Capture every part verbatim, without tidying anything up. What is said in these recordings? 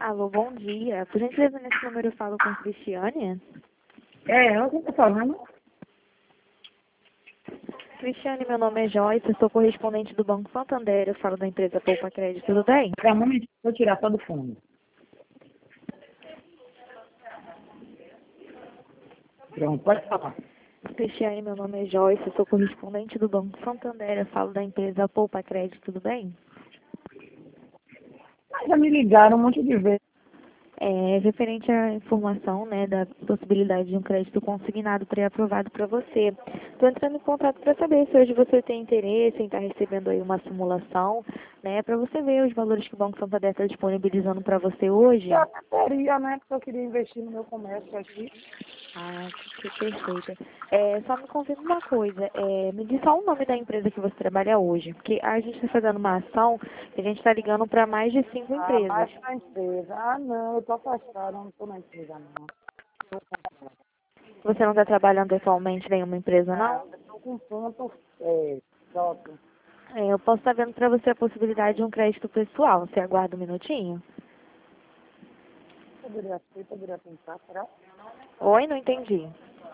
Alô, bom dia. Por gentileza, nesse número eu falo com Cristiane. É, ela que está falando. Cristiane, meu nome é Joyce, eu sou correspondente do Banco Santander, eu falo da empresa Poupa Crédito, tudo bem? Para um momento, vou tirar só do fundo. Pronto, pode falar. Cristiane, meu nome é Joyce, eu sou correspondente do Banco Santander, eu falo da empresa Poupa Crédito, tudo bem? Mas já me ligaram um monte de vezes. É, referente à informação, né, da possibilidade de um crédito consignado pré-aprovado para você. Estou entrando em contato para saber se hoje você tem interesse em estar recebendo aí uma simulação, né, para você ver os valores que o Banco Santander está disponibilizando para você hoje. Já teria, né? Porque eu queria investir no meu comércio aqui. Ah, que, que perfeito. É, só me confirma uma coisa, é, me diz só o nome da empresa que você trabalha hoje, porque a gente está fazendo uma ação e a gente está ligando para mais de cinco Ah, empresas. baixa na empresa. Ah, não, eu tô afastada, não tô na empresa, não. Você não está trabalhando atualmente em nenhuma empresa, não? Não, eu tô com ponto é, próprio. É, eu posso estar vendo para você a possibilidade de um crédito pessoal. Você aguarda um minutinho? Poderia ser, poderia pensar, será? Oi, não entendi.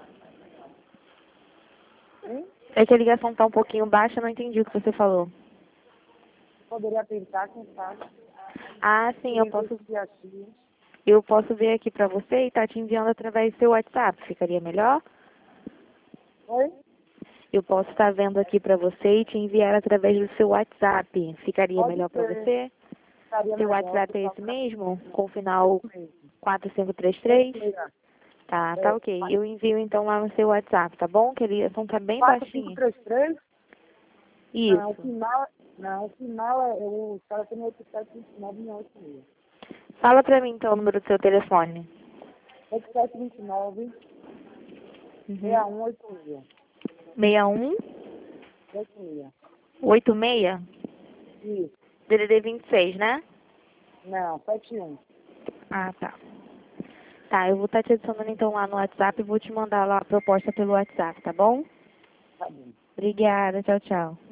Sim? É que a ligação está um pouquinho baixa, não entendi o que você falou. Poderia pensar, quem sabe. Ah, sim, eu Queria posso, investir aqui. eu posso ver aqui para você e estar te enviando através do seu WhatsApp. Ficaria melhor? Oi? Eu posso estar vendo aqui para você e te enviar através do seu WhatsApp. Ficaria Pode melhor para ser. você? Estaria Seu melhor, WhatsApp por é esse favor. mesmo? Com o É final isso mesmo. quatro cinco três É três? isso mesmo. Tá, tá É, ok. Eu envio então lá no seu WhatsApp, tá bom? Que a ligação tá bem quatro cinco baixinha. três três? Não, o Isso. final, não, o final é o cara tem oito sete dois nove oito seis. Fala pra mim então o número do seu telefone. oito sete dois nove Uhum. seis um oito seis. seis um oito seis. oito seis Isso. D D D vinte e seis, né? Não, sete um. Ah, tá. Tá, eu vou estar te adicionando então lá no WhatsApp e vou te mandar lá a proposta pelo WhatsApp, tá bom? Tá bom. Obrigada, tchau, tchau.